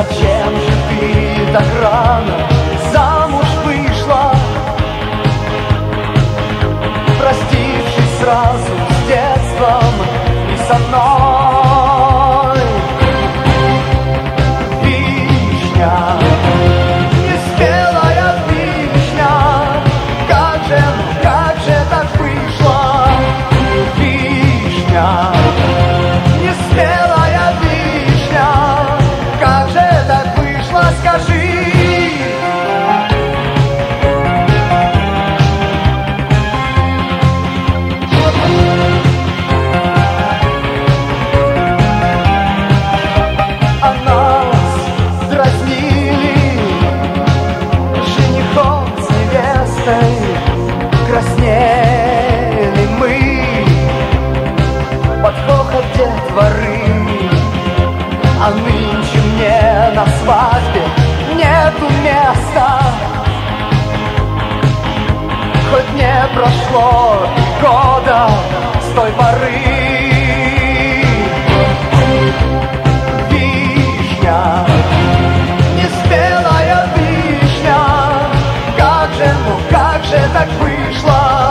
Зачем же ты так рано замуж вышла, простившись сразу с детством и со мной? Вишня, неспелая вишня, как же так вышло? Вишня, неспелая вишня, как же так вышло, скажи? А нас дразнили женихом с невестой, краснели мы под хохот детворы. А нынче мне на свадьбе нету места, хоть не прошло и года с той поры. Вишня, неспелая вишня, как же так вышло?